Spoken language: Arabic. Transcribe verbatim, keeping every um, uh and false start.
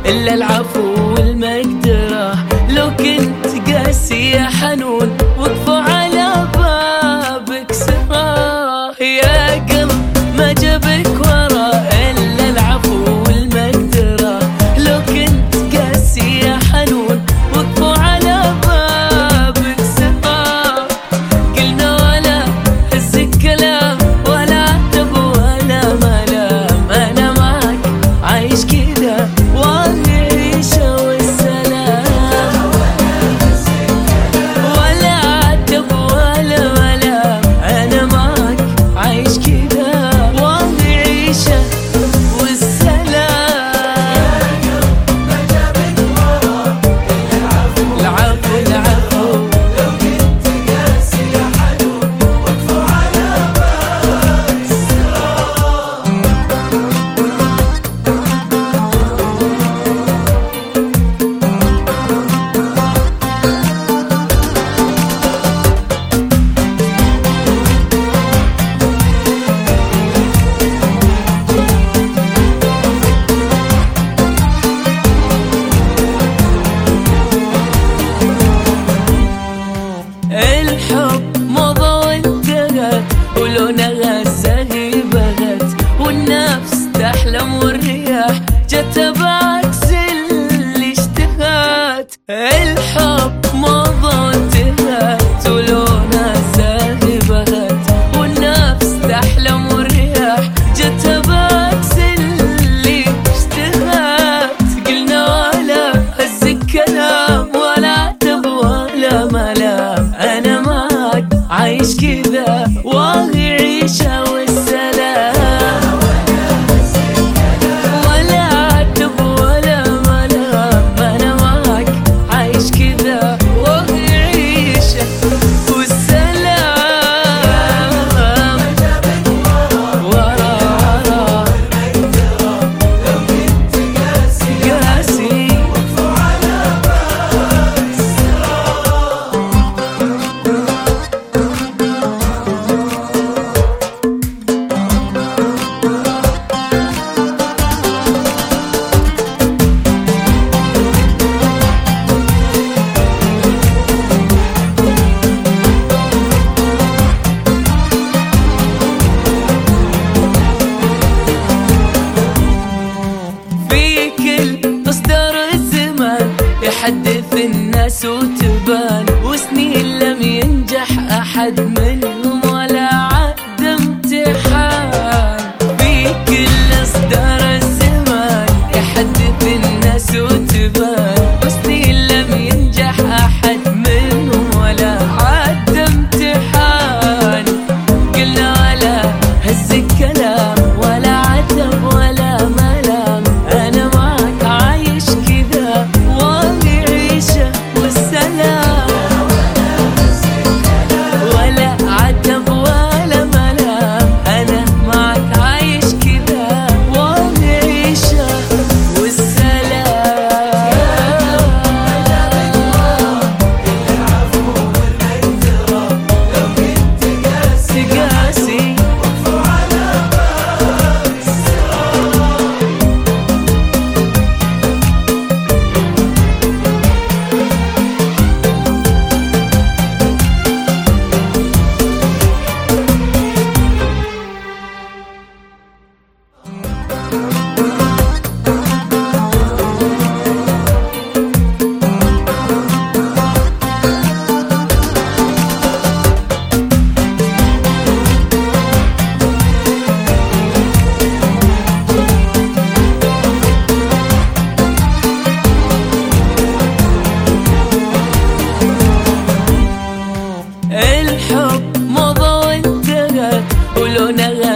إلا العفو والمقدرة. لو كنت قاسي يا حنون وقفوا على بابك سراه، يا قلب ما جابك ورا إلا العفو والمقدرة. لو كنت قاسي يا حنون وقفوا على بابك سراه، قلنا ولا هز الكلام ولا عتب ولا ملام. أنا معك عايش كذا والعيشة والسلام، ولا عتب ولا ملام. أنا معك عايش كذا والعيشة والسلام. العفو العفو لو كنت قاسي يا حنون وقفوا على بابك سراه. الحب مضى وانتهى ولونها الزهي بغت، والنفس تحلم والرياح جت بعكس اللي اشتهت. الحب مضى وانتهت ولونها الزهي بغت، والنفس تحلم والرياح جت بعكس اللي اشتهت. قلنا ولا هز الكلام ولا عتب ولا ملام. أنا معك عايش كذا والعيشة والسلام، ولا عتب ولا ملام. أنا معك عايش كذا والعيشة والسلام. ورا ورا لو كنت قاسي قاسي وقفوا على بابك سراه. في كل إصدار الزمان يحدث الناس وتبان، وسنين لم ينجح أحد منهم ولا عد امتحان. في كل إصدار الزمان يحدث الناس وتبان، وسنين لم ينجح أحد منهم ولا عد امتحان. قلنا ولا هز الكلام ولا عتب ولا ملام. أنا معك عايش كذا والعيشة والسلام، ولا عتب ولا ملام. أنا معك عايش كذا والعيشة والسلام. العفو والمقدرة لو كنت قاسي قاسي وقفوا على بابك سراه. الحب مضى وانتهى ولونها